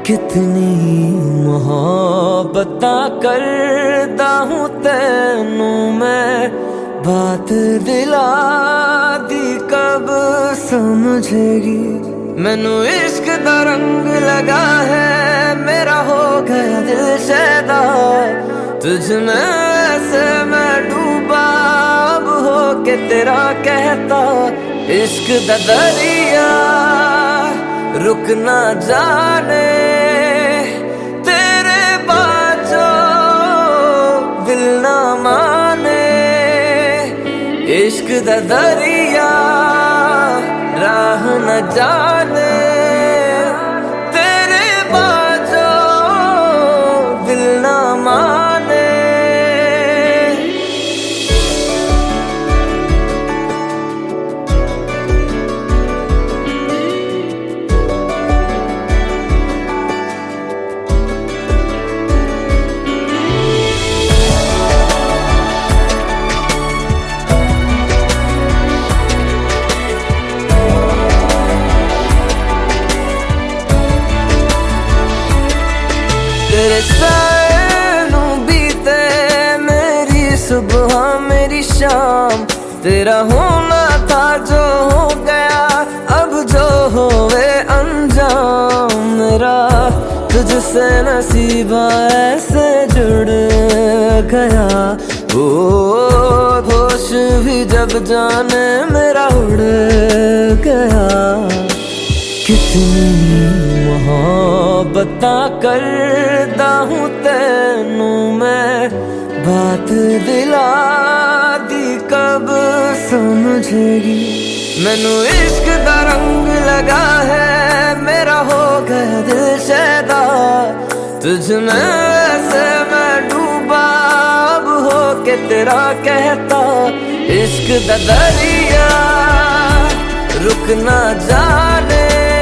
कितनी मोहब्बतां करदा हूं तैनू मैं, बात दिला दी कब समझेगी। मैनू इश्क दा रंग लगा है, मेरा हो गया दिल शैदा, तुझ में ऐसे मैं डूबा अब हो के तेरा कहता। इश्क दा दरिया रुक ना जाने, तेरे बाजो दिल ना माने। इश्क दा दरिया राह न जाने, तेरे बाजो दिल ना माने। तेरे साए नू बीते मेरी सुबह मेरी शाम, तेरा होना था जो हो गया अब जो होवे अंजाम। मेरा तुझसे नसीबा ऐसे जुड़ गया, ओ होश भी जब जाने मेरा उड़ गया। कितनी मोहब्बतां करदा हूं तैनू मैं, बात दिला दी कब समझेगी। मैनू इश्क दा रंग लगा है, मेरा हो गया दिल शैदा, तुझ में ऐसे मैं डूबा अब हो के तेरा कहता। इश्क दा दरिया रुक ना जाने,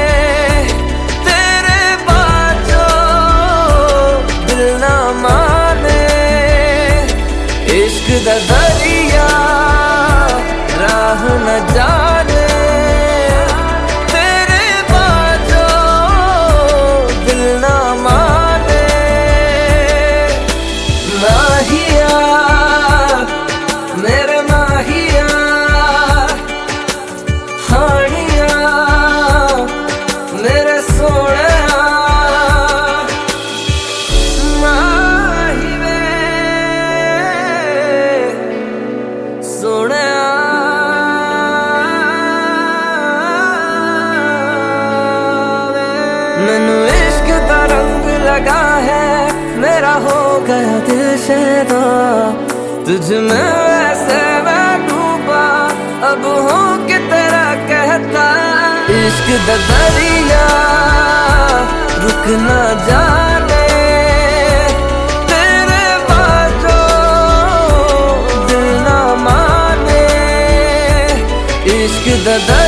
इश्क दा दरिया राह न जाने, तेरे बाजो दिल ना माने। माहिया मेरे माहिया, हानिया मेरे सोने, मैनू इश्क दा रंग लगा है, मेरा हो गया दिल शैदा, तुझ में ऐसे मैं डूबा अब हो के तेरा कहता। इश्क दा दरिया रुक ना जाने, तेरे बाजो दिल ना माने। इश्क दा